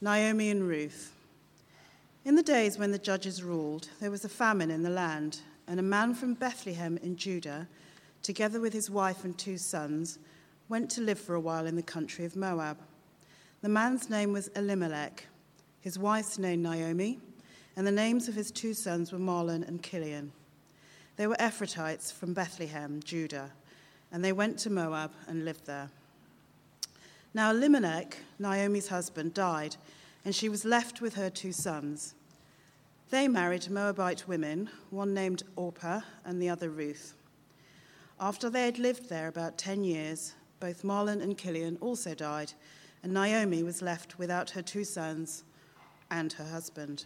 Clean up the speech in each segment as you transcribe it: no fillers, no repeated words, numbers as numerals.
Naomi and Ruth. In the days when the judges ruled, there was a famine in the land, and a man from Bethlehem in Judah, together with his wife and 2 sons, went to live for a while in the country of Moab. The man's name was Elimelech, his wife's name Naomi, and the names of his 2 sons were Mahlon and Chilion. They were Ephrathites from Bethlehem, Judah, and they went to Moab and lived there. Now Elimelech, Naomi's husband, died, and she was left with her 2 sons. They married Moabite women, one named Orpah and the other Ruth. After they had lived there about 10 years, both Mahlon and Chilion also died, and Naomi was left without her 2 sons and her husband.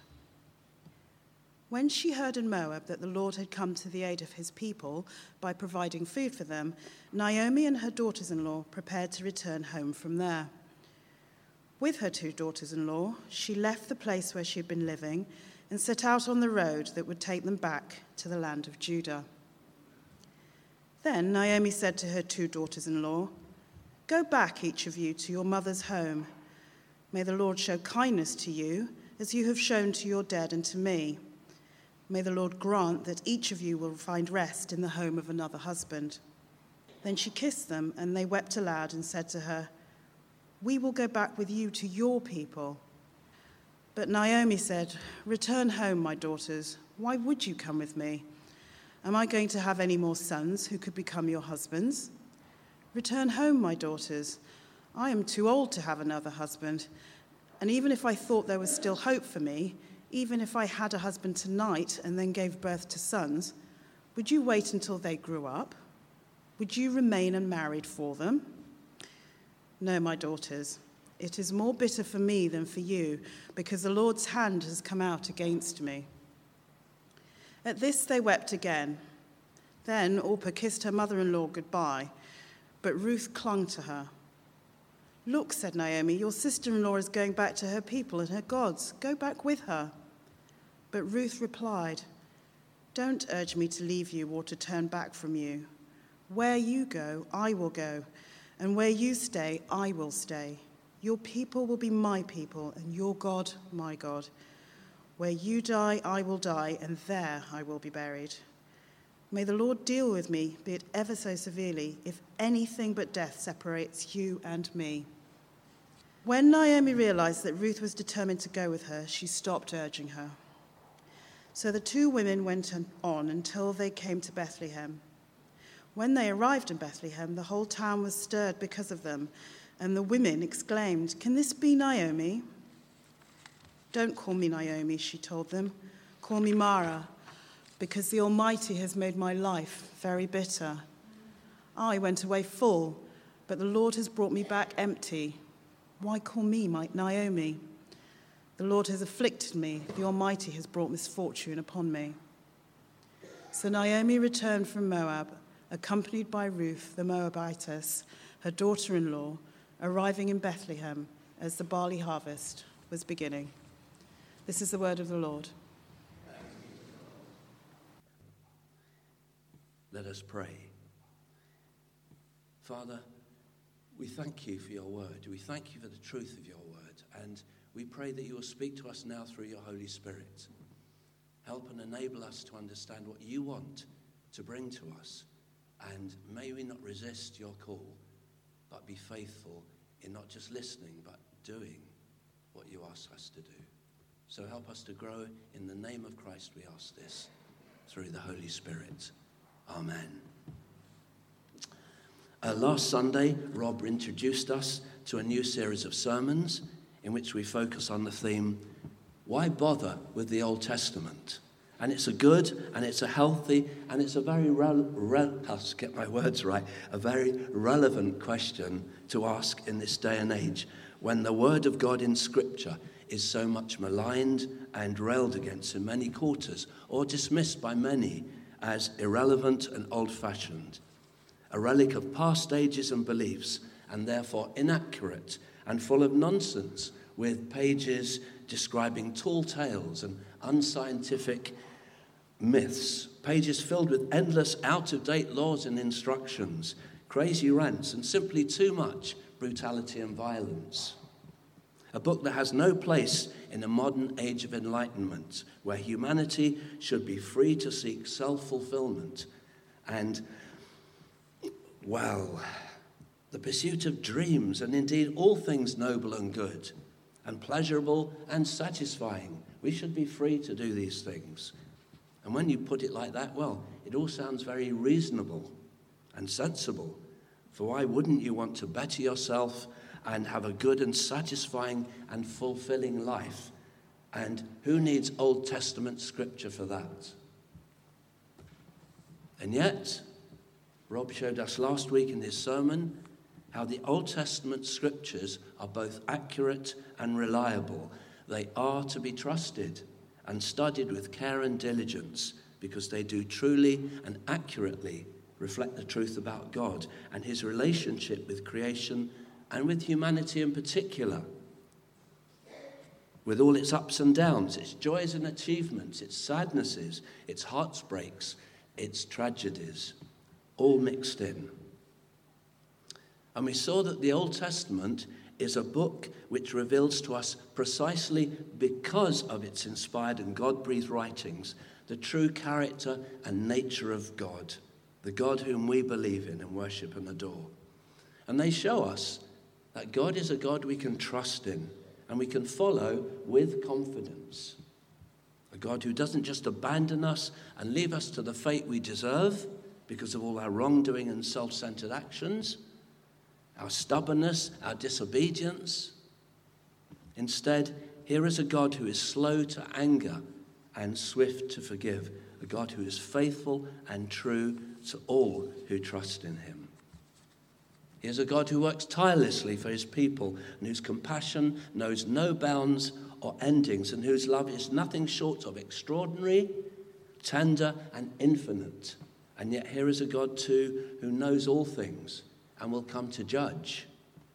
When she heard in Moab that the Lord had come to the aid of his people by providing food for them, Naomi and her daughters-in-law prepared to return home from there. With her 2 daughters-in-law, she left the place where she had been living and set out on the road that would take them back to the land of Judah. Then Naomi said to her 2 daughters-in-law, "Go back, each of you, to your mother's home. May the Lord show kindness to you, as you have shown to your dead and to me. May the Lord grant that each of you will find rest in the home of another husband." Then she kissed them, and they wept aloud and said to her, "We will go back with you to your people." But Naomi said, "Return home, my daughters. Why would you come with me? Am I going to have any more sons who could become your husbands? Return home, my daughters. I am too old to have another husband. And even if I thought there was still hope for me, even if I had a husband tonight and then gave birth to sons, would you wait until they grew up? Would you remain unmarried for them? No, my daughters, it is more bitter for me than for you, because the Lord's hand has come out against me." At this they wept again. Then Orpah kissed her mother-in-law goodbye, but Ruth clung to her. "Look," said Naomi, "your sister-in-law is going back to her people and her gods. Go back with her." But Ruth replied, "Don't urge me to leave you or to turn back from you. Where you go, I will go, and where you stay, I will stay. Your people will be my people, and your God, my God. Where you die, I will die, and there I will be buried. May the Lord deal with me, be it ever so severely, if anything but death separates you and me." When Naomi realized that Ruth was determined to go with her, she stopped urging her. So the 2 women went on until they came to Bethlehem. When they arrived in Bethlehem, the whole town was stirred because of them, and the women exclaimed, "Can this be Naomi?" "Don't call me Naomi," she told them. "Call me Mara, because the Almighty has made my life very bitter. I went away full, but the Lord has brought me back empty. Why call me Naomi? The Lord has afflicted me. The Almighty has brought misfortune upon me." So Naomi returned from Moab, accompanied by Ruth the Moabitess, her daughter-in-law, arriving in Bethlehem as the barley harvest was beginning. This is the word of the Lord. Let us pray. Father, we thank you for your word. We thank you for the truth of your word. And we pray that you will speak to us now through your Holy Spirit. Help and enable us to understand what you want to bring to us. And may we not resist your call, but be faithful in not just listening, but doing what you ask us to do. So help us to grow. In the name of Christ we ask this, through the Holy Spirit. Amen. Last Sunday, Rob introduced us to a new series of sermons in which we focus on the theme, why bother with the Old Testament? And it's a good, and it's a healthy, and it's a very a very relevant question to ask in this day and age, when the word of God in Scripture is so much maligned and railed against in many quarters, or dismissed by many as irrelevant and old-fashioned, a relic of past ages and beliefs, and therefore inaccurate and full of nonsense, with pages describing tall tales and unscientific myths, pages filled with endless out-of-date laws and instructions, crazy rants, and simply too much brutality and violence. A book that has no place in a modern age of enlightenment, where humanity should be free to seek self-fulfillment and, well, the pursuit of dreams, and indeed all things noble and good and pleasurable and satisfying. We should be free to do these things. And when you put it like that, well, it all sounds very reasonable and sensible. For why wouldn't you want to better yourself and have a good and satisfying and fulfilling life? And who needs Old Testament scripture for that? And yet, Rob showed us last week in his sermon how the Old Testament scriptures are both accurate and reliable. They are to be trusted and studied with care and diligence, because they do truly and accurately reflect the truth about God and his relationship with creation and with humanity in particular, with all its ups and downs, its joys and achievements, its sadnesses, its heartbreaks, its tragedies, all mixed in. And we saw that the Old Testament is a book which reveals to us, precisely because of its inspired and God-breathed writings, the true character and nature of God, the God whom we believe in and worship and adore. And they show us that God is a God we can trust in and we can follow with confidence. A God who doesn't just abandon us and leave us to the fate we deserve because of all our wrongdoing and self-centered actions, our stubbornness, our disobedience. Instead, here is a God who is slow to anger and swift to forgive, a God who is faithful and true to all who trust in him. He is a God who works tirelessly for his people and whose compassion knows no bounds or endings, and whose love is nothing short of extraordinary, tender, and infinite. And yet here is a God too who knows all things and will come to judge.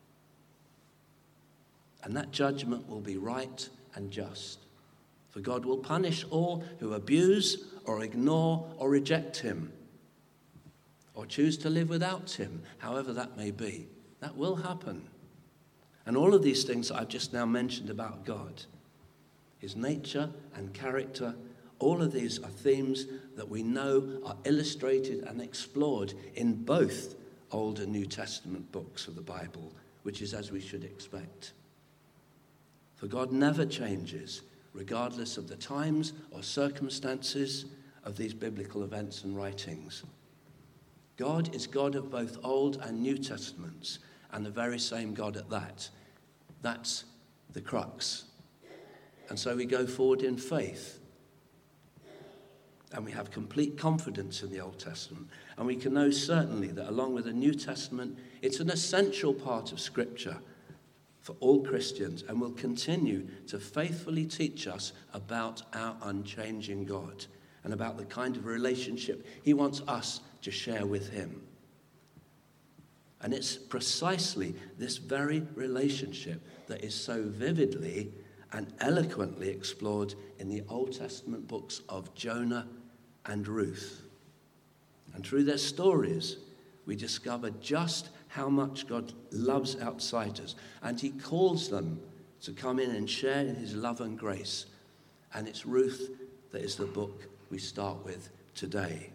And that judgment will be right and just. For God will punish all who abuse or ignore or reject him, or choose to live without him, however that may be. That will happen. And all of these things that I've just now mentioned about God, his nature and character, all of these are themes that we know are illustrated and explored in both Old and New Testament books of the Bible, which is as we should expect. For God never changes, regardless of the times or circumstances of these biblical events and writings. God is God of both Old and New Testaments, and the very same God at that. That's the crux. And so we go forward in faith. And we have complete confidence in the Old Testament. And we can know certainly that along with the New Testament, it's an essential part of Scripture for all Christians and will continue to faithfully teach us about our unchanging God and about the kind of relationship he wants us to share with him. And it's precisely this very relationship that is so vividly and eloquently explored in the Old Testament books of Jonah and Ruth. And through their stories, we discover just how much God loves outsiders, and he calls them to come in and share in his love and grace. And it's Ruth that is the book we start with today.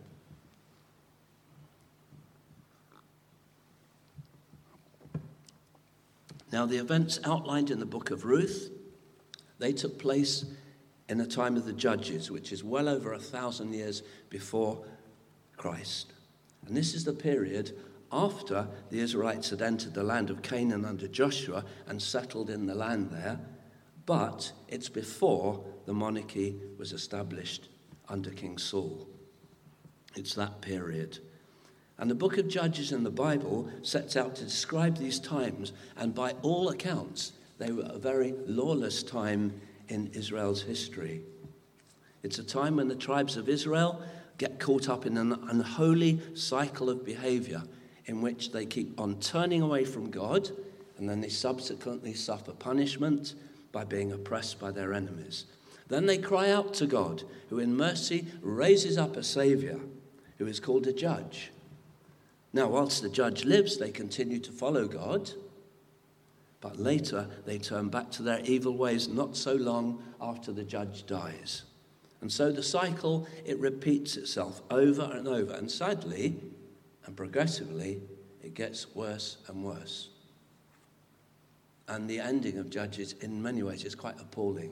Now, the events outlined in the book of Ruth, they took place in the time of the Judges, which is well over 1,000 years before Christ. And this is the period after the Israelites had entered the land of Canaan under Joshua and settled in the land there, but it's before the monarchy was established under King Saul. It's that period. And the book of Judges in the Bible sets out to describe these times, and by all accounts, they were a very lawless time in Israel's history. It's a time when the tribes of Israel get caught up in an unholy cycle of behavior in which they keep on turning away from God, and then they subsequently suffer punishment by being oppressed by their enemies. Then they cry out to God, who in mercy raises up a Savior, who is called a judge. Now, whilst the judge lives, they continue to follow God, But later they turn back to their evil ways not so long after the judge dies. And so the cycle, it repeats itself over and over. And sadly, and progressively, it gets worse and worse. And the ending of Judges, in many ways, is quite appalling.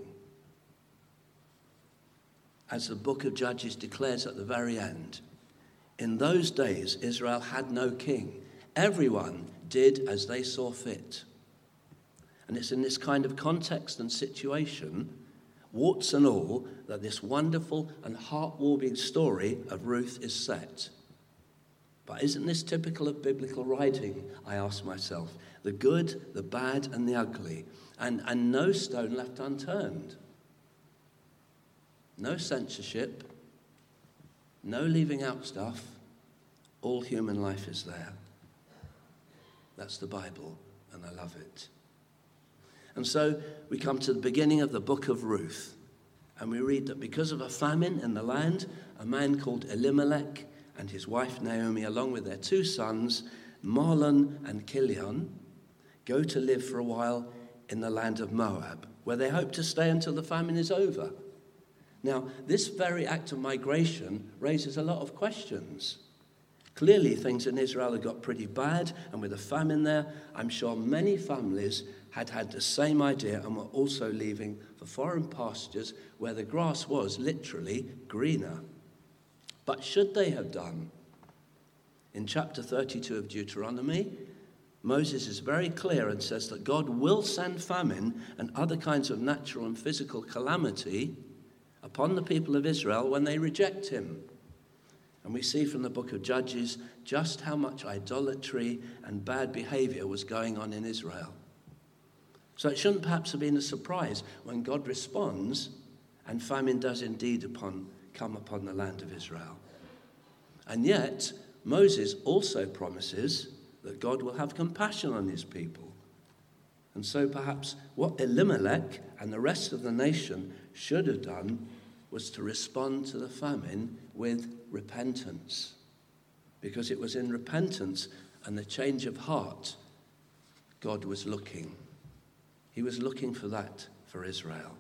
As the book of Judges declares at the very end, in those days Israel had no king. Everyone did as they saw fit. And it's in this kind of context and situation, warts and all, that this wonderful and heartwarming story of Ruth is set. But isn't this typical of biblical writing, I ask myself? The good, the bad, and the ugly, and no stone left unturned. No censorship, no leaving out stuff. All human life is there. That's the Bible, and I love it. And so we come to the beginning of the book of Ruth, and we read that because of a famine in the land, a man called Elimelech and his wife Naomi, along with their 2 sons, Mahlon and Chilion, go to live for a while in the land of Moab, where they hope to stay until the famine is over. Now, this very act of migration raises a lot of questions. Clearly, things in Israel had got pretty bad, and with a famine there, I'm sure many families had the same idea and were also leaving for foreign pastures where the grass was literally greener. But should they have done? In chapter 32 of Deuteronomy, Moses is very clear and says that God will send famine and other kinds of natural and physical calamity upon the people of Israel when they reject him. And we see from the book of Judges just how much idolatry and bad behavior was going on in Israel. So it shouldn't perhaps have been a surprise when God responds and famine does indeed come upon the land of Israel. And yet, Moses also promises that God will have compassion on his people. And so perhaps what Elimelech and the rest of the nation should have done was to respond to the famine with repentance. Because it was in repentance and the change of heart God was looking. He was looking for that for Israel.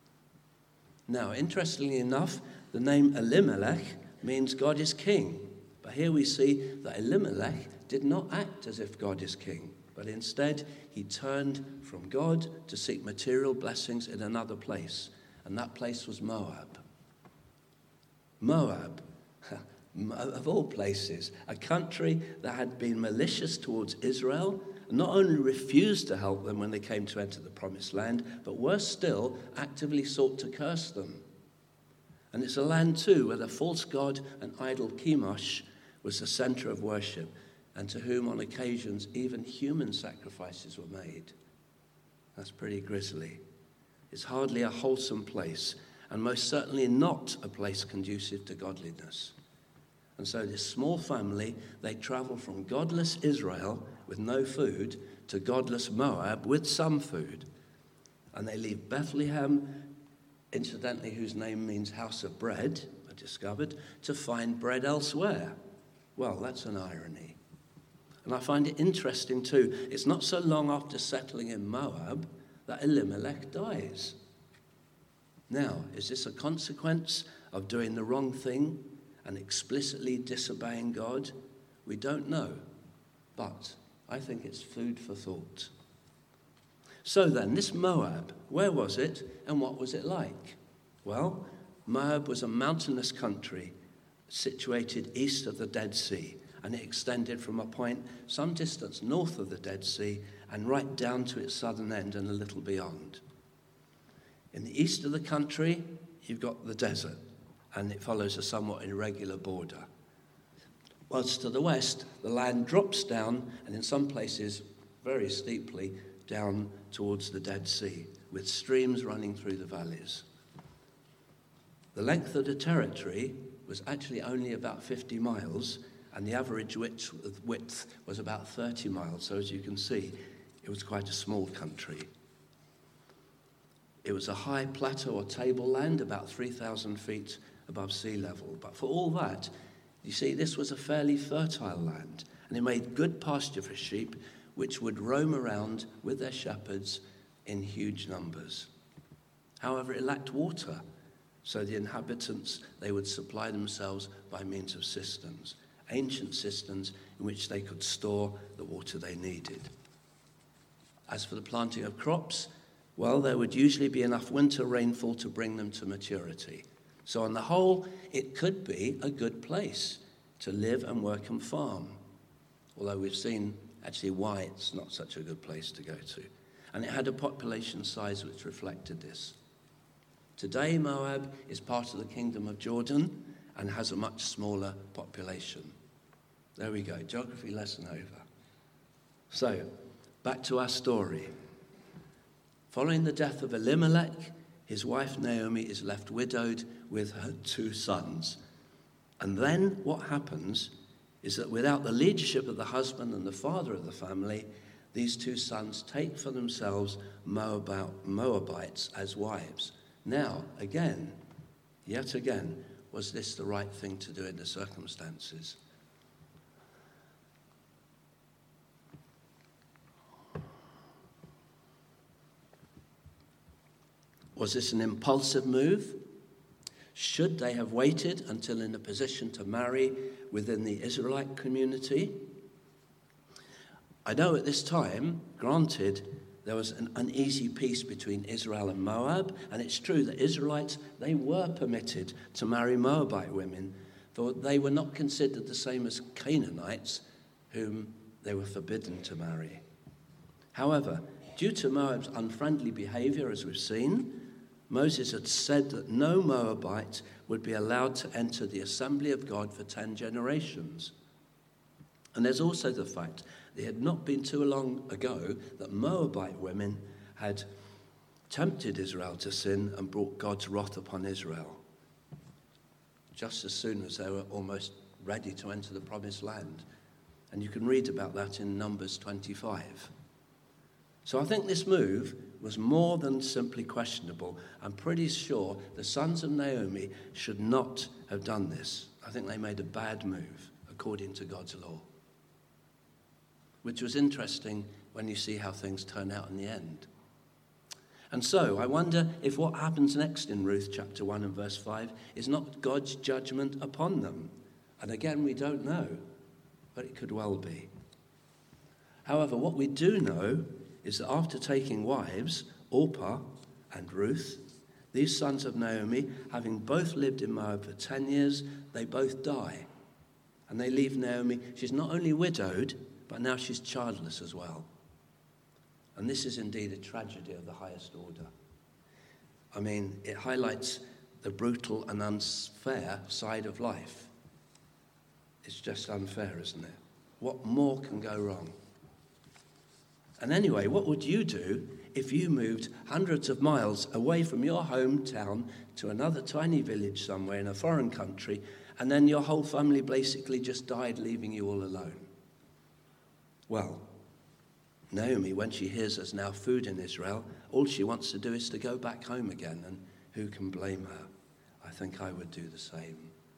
Now, interestingly enough, the name Elimelech means God is king. But here we see that Elimelech did not act as if God is king, but instead he turned from God to seek material blessings in another place, and that place was Moab. Moab, of all places, a country that had been malicious towards Israel, not only refused to help them when they came to enter the promised land, but worse still, actively sought to curse them. And it's a land too where the false god and idol Chemosh was the center of worship, and to whom on occasions even human sacrifices were made. That's pretty grisly. It's hardly a wholesome place, and most certainly not a place conducive to godliness. And so this small family, they travel from godless Israel with no food to godless Moab with some food. And they leave Bethlehem, incidentally whose name means house of bread, I discovered, to find bread elsewhere. Well, that's an irony. And I find it interesting too, it's not so long after settling in Moab that Elimelech dies. Now, is this a consequence of doing the wrong thing and explicitly disobeying God? We don't know, but I think it's food for thought. So then, this Moab, where was it and what was it like? Well, Moab was a mountainous country situated east of the Dead Sea, and it extended from a point some distance north of the Dead Sea and right down to its southern end and a little beyond. In the east of the country, you've got the desert, and it follows a somewhat irregular border. Whilst to the west, the land drops down, and in some places, very steeply, down towards the Dead Sea, with streams running through the valleys. The length of the territory was actually only about 50 miles, and the average width was about 30 miles. So as you can see, it was quite a small country. It was a high plateau or tableland, about 3,000 feet above sea level. But for all that, you see, this was a fairly fertile land, and it made good pasture for sheep, which would roam around with their shepherds in huge numbers. However, it lacked water, so the inhabitants, they would supply themselves by means of cisterns, ancient cisterns in which they could store the water they needed. As for the planting of crops, well, there would usually be enough winter rainfall to bring them to maturity. So on the whole, it could be a good place to live and work and farm, although we've seen actually why it's not such a good place to go to. And it had a population size which reflected this. Today, Moab is part of the Kingdom of Jordan and has a much smaller population. There we go, geography lesson over. So, back to our story. Following the death of Elimelech, his wife Naomi is left widowed with her 2 sons. And then what happens is that without the leadership of the husband and the father of the family, these 2 sons take for themselves Moabites as wives. Now, yet again, was this the right thing to do in the circumstances? Was this an impulsive move? Should they have waited until in a position to marry within the Israelite community? I know at this time, granted, there was an uneasy peace between Israel and Moab, and it's true that Israelites, they were permitted to marry Moabite women, for they were not considered the same as Canaanites, whom they were forbidden to marry. However, due to Moab's unfriendly behavior, as we've seen, Moses had said that no Moabite would be allowed to enter the assembly of God for 10 generations. And there's also the fact that it had not been too long ago that Moabite women had tempted Israel to sin and brought God's wrath upon Israel, just as soon as they were almost ready to enter the promised land. And you can read about that in Numbers 25. So I think this move was more than simply questionable. I'm pretty sure the sons of Naomi should not have done this. I think they made a bad move according to God's law, which was interesting when you see how things turn out in the end. And so I wonder if what happens next in Ruth chapter 1 and verse 5 is not God's judgment upon them. And again, we don't know, but it could well be. However, what we do know is that after taking wives, Orpah and Ruth, these sons of Naomi, having both lived in Moab for 10 years, they both die. And they leave Naomi. She's not only widowed, but now she's childless as well. And this is indeed a tragedy of the highest order. I mean, it highlights the brutal and unfair side of life. It's just unfair, isn't it? What more can go wrong? And anyway, what would you do if you moved hundreds of miles away from your hometown to another tiny village somewhere in a foreign country, and then your whole family basically just died, leaving you all alone? Well, Naomi, when she hears there's now food in Israel, all she wants to do is to go back home again, and who can blame her? I think I would do the same.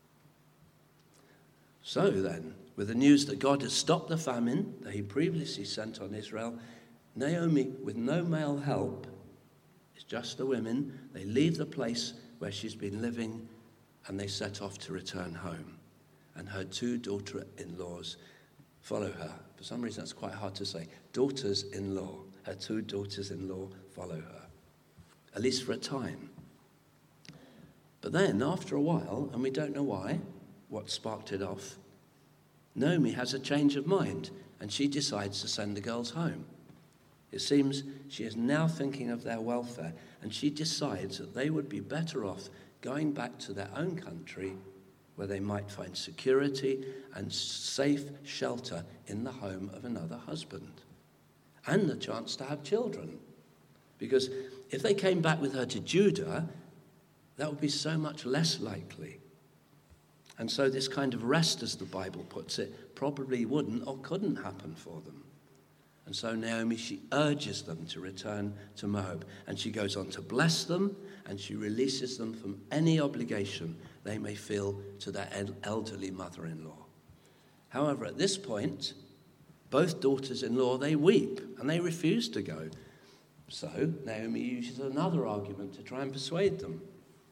So then, with the news that God has stopped the famine that he previously sent on Israel, Naomi, with no male help, it's just the women, they leave the place where she's been living and they set off to return home. And her 2 daughter-in-laws follow her. For some reason, that's quite hard to say. Daughters-in-law. Her 2 daughters-in-law follow her, at least for a time. But then, after a while, and we don't know why, what sparked it off, Naomi has a change of mind, and she decides to send the girls home. It seems she is now thinking of their welfare, and she decides that they would be better off going back to their own country, where they might find security and safe shelter in the home of another husband, and the chance to have children. Because if they came back with her to Judah, that would be so much less likely. And so this kind of rest, as the Bible puts it, probably wouldn't or couldn't happen for them. And so Naomi, she urges them to return to Moab. And she goes on to bless them, and she releases them from any obligation they may feel to their elderly mother-in-law. However, at this point, Both daughters-in-law, they weep and they refuse to go. So Naomi uses another argument to try and persuade them,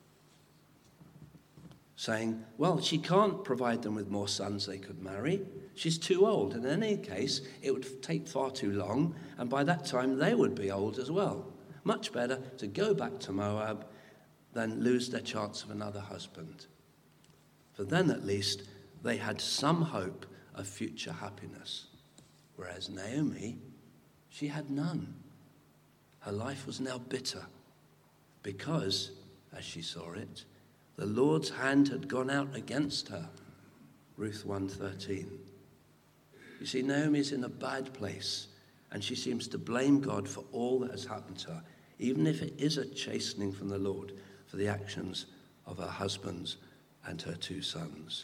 saying, well, she can't provide them with more sons they could marry. She's too old, and in any case, it would take far too long, and by that time they would be old as well. Much better to go back to Moab than lose their chance of another husband. For then at least they had some hope of future happiness. Whereas Naomi, she had none. Her life was now bitter because, as she saw it, the Lord's hand had gone out against her. Ruth 1:13. You see, Naomi's in a bad place, and she seems to blame God for all that has happened to her, even if it is a chastening from the Lord for the actions of her husbands and her 2 sons.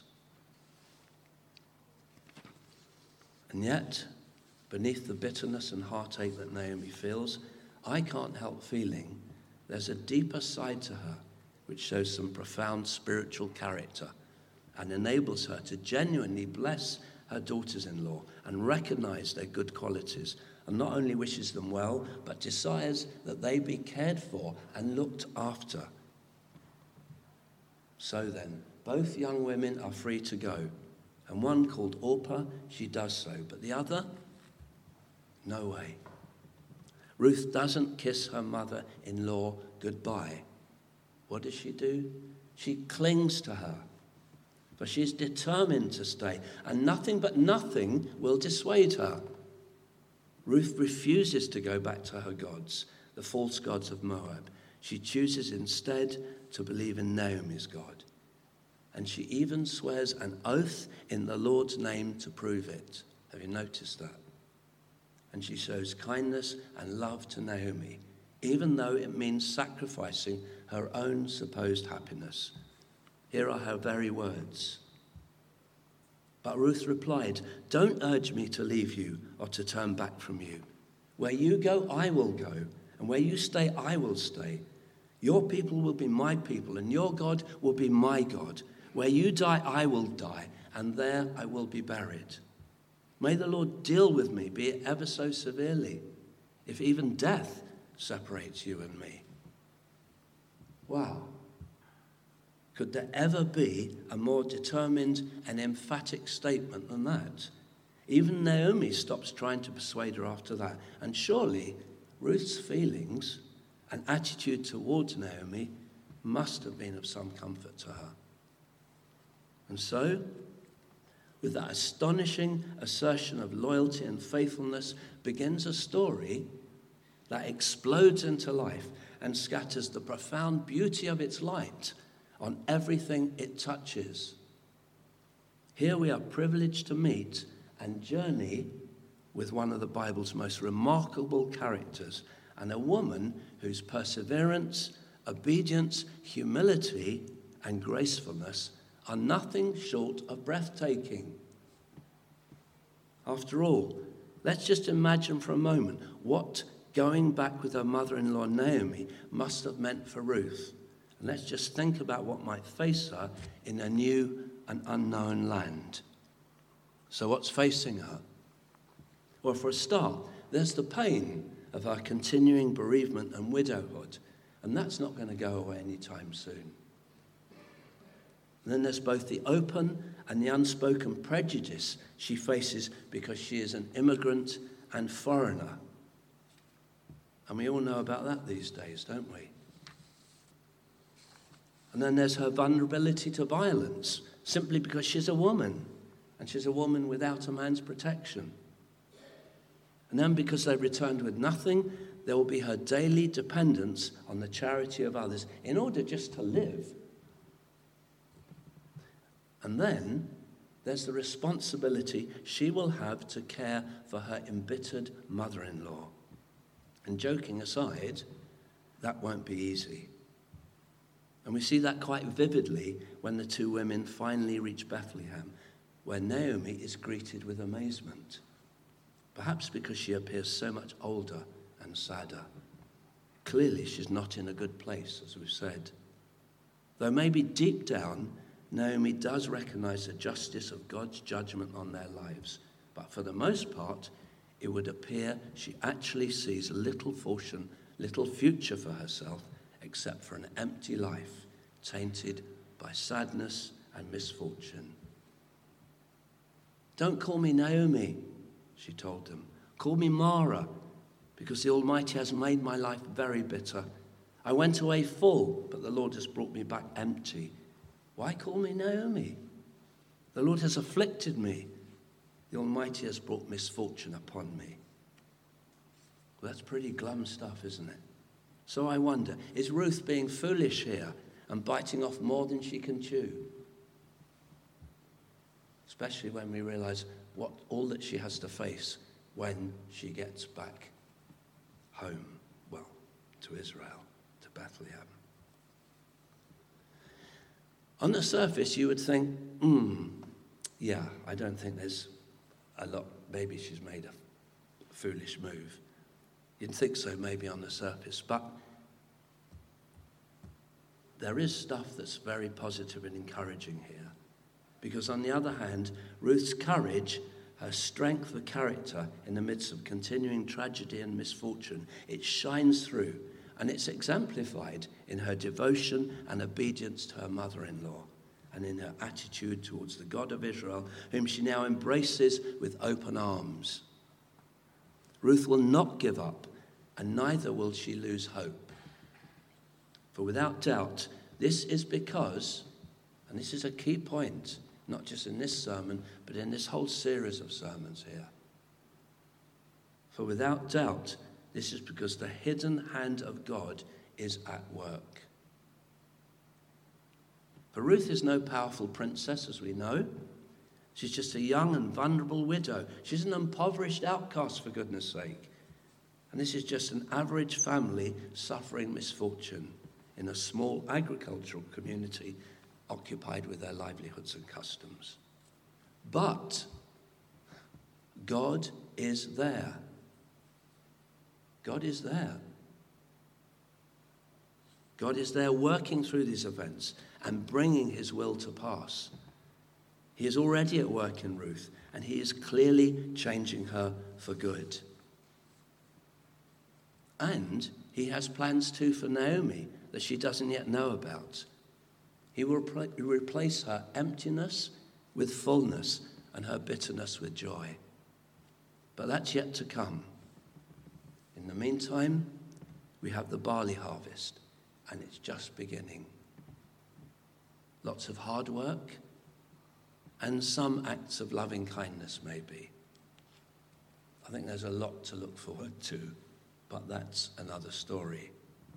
And yet, beneath the bitterness and heartache that Naomi feels, I can't help feeling there's a deeper side to her which shows some profound spiritual character and enables her to genuinely bless her daughters-in-law and recognize their good qualities, and not only wishes them well, but desires that they be cared for and looked after. So then, both young women are free to go, and one called Orpah, she does so, but the other, no way. Ruth doesn't kiss her mother-in-law goodbye. What does she do? She clings to her, for she is determined to stay, and nothing but nothing will dissuade her. Ruth refuses to go back to her gods, the false gods of Moab. She chooses instead to believe in Naomi's God. And she even swears an oath in the Lord's name to prove it. Have you noticed that? And she shows kindness and love to Naomi, even though it means sacrificing her own supposed happiness. Here are her very words. But Ruth replied, "Don't urge me to leave you or to turn back from you. Where you go, I will go, and where you stay, I will stay. Your people will be my people, and your God will be my God. Where you die, I will die, and there I will be buried. May the Lord deal with me, be it ever so severely, if even death separates you and me." Wow. Could there ever be a more determined and emphatic statement than that? Even Naomi stops trying to persuade her after that. And surely Ruth's feelings and attitude towards Naomi must have been of some comfort to her. And so, with that astonishing assertion of loyalty and faithfulness, begins a story that explodes into life and scatters the profound beauty of its light on everything it touches. Here we are privileged to meet and journey with one of the Bible's most remarkable characters, and a woman whose perseverance, obedience, humility, and gracefulness are nothing short of breathtaking. After all, let's just imagine for a moment what going back with her mother-in-law Naomi must have meant for Ruth. And let's just think about what might face her in a new and unknown land. So what's facing her? Well, for a start, there's the pain of her continuing bereavement and widowhood. And that's not going to go away anytime soon. And then there's both the open and the unspoken prejudice she faces because she is an immigrant and foreigner. And we all know about that these days, don't we? And then there's her vulnerability to violence, simply because she's a woman, and she's a woman without a man's protection. And then because they've returned with nothing, there will be her daily dependence on the charity of others in order just to live. And then there's the responsibility she will have to care for her embittered mother-in-law. And joking aside, that won't be easy. And we see that quite vividly when the 2 women finally reach Bethlehem, where Naomi is greeted with amazement. Perhaps because she appears so much older and sadder. Clearly, she's not in a good place, as we've said. Though maybe deep down, Naomi does recognize the justice of God's judgment on their lives, But for the most part, it would appear she actually sees little fortune, little future for herself, except for an empty life tainted by sadness and misfortune. "Don't call me Naomi," she told them. "Call me Mara, because the Almighty has made my life very bitter. I went away full, but the Lord has brought me back empty. Why call me Naomi? The Lord has afflicted me. The Almighty has brought misfortune upon me." Well, that's pretty glum stuff, isn't it? So I wonder, is Ruth being foolish here and biting off more than she can chew? Especially when we realize all that she has to face when she gets back home, well, to Israel, to Bethlehem. On the surface, you would think, yeah, I don't think there's a lot. Maybe she's made a foolish move. You'd think so, maybe on the surface. But there is stuff that's very positive and encouraging here. Because on the other hand, Ruth's courage, her strength of character in the midst of continuing tragedy and misfortune, it shines through, and it's exemplified in her devotion and obedience to her mother-in-law and in her attitude towards the God of Israel, whom she now embraces with open arms. Ruth will not give up, and neither will she lose hope. For without doubt, this is because, and this is a key point, not just in this sermon, but in this whole series of sermons here. For without doubt, this is because the hidden hand of God is at work. For Ruth is no powerful princess, as we know. She's just a young and vulnerable widow. She's an impoverished outcast, for goodness sake. And this is just an average family suffering misfortune in a small agricultural community occupied with their livelihoods and customs. But God is there. God is there. God is there working through these events and bringing his will to pass. He is already at work in Ruth, and he is clearly changing her for good. And he has plans too for Naomi that she doesn't yet know about. He will replace her emptiness with fullness and her bitterness with joy. But that's yet to come. In the meantime, we have the barley harvest, and it's just beginning. Lots of hard work and some acts of loving kindness, maybe. I think there's a lot to look forward to, but that's another story.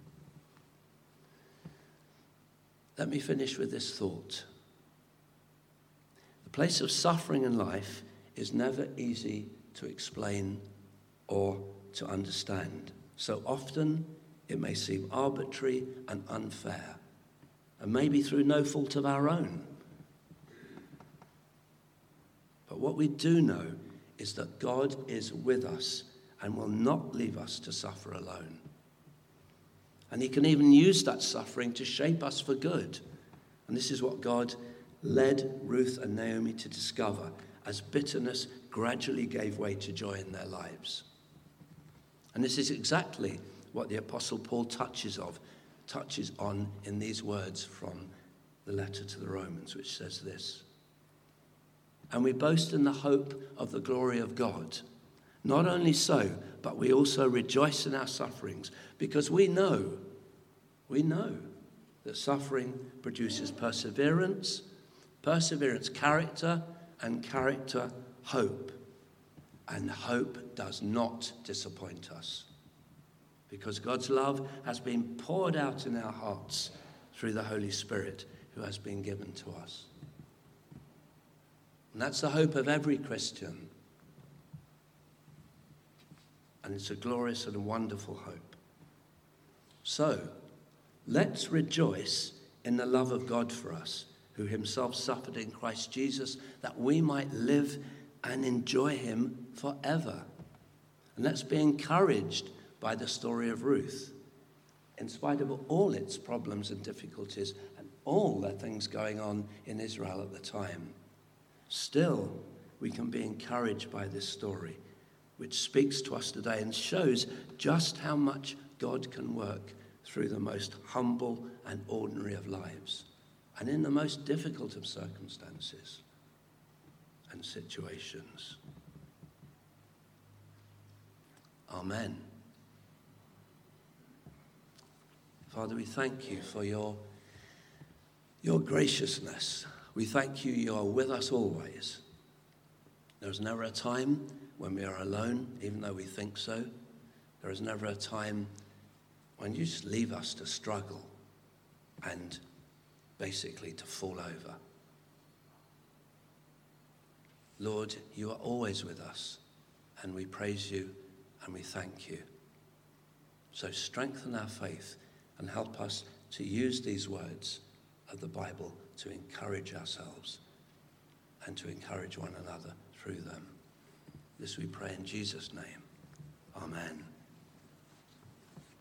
Let me finish with this thought. The place of suffering in life is never easy to explain or to understand. So often it may seem arbitrary and unfair, and maybe through no fault of our own. But what we do know is that God is with us and will not leave us to suffer alone. And he can even use that suffering to shape us for good. And this is what God led Ruth and Naomi to discover as bitterness gradually gave way to joy in their lives. And this is exactly what the Apostle Paul touches on in these words from the letter to the Romans, which says this: "And we boast in the hope of the glory of God. Not only so, but we also rejoice in our sufferings, because we know that suffering produces perseverance, perseverance character, and character hope. And hope does not disappoint us, because God's love has been poured out in our hearts through the Holy Spirit who has been given to us." And that's the hope of every Christian. And it's a glorious and wonderful hope. So, let's rejoice in the love of God for us, who himself suffered in Christ Jesus, that we might live and enjoy him forever. And let's be encouraged by the story of Ruth. In spite of all its problems and difficulties and all the things going on in Israel at the time, still, we can be encouraged by this story, which speaks to us today and shows just how much God can work through the most humble and ordinary of lives and in the most difficult of circumstances and situations. Amen. Father, we thank you for your graciousness. We thank you, you are with us always. There is never a time when we are alone, even though we think so. There is never a time when you just leave us to struggle and basically to fall over. Lord, you are always with us, and we praise you and we thank you. So strengthen our faith and help us to use these words of the Bible to encourage ourselves and to encourage one another through them. This we pray in Jesus' name. Amen.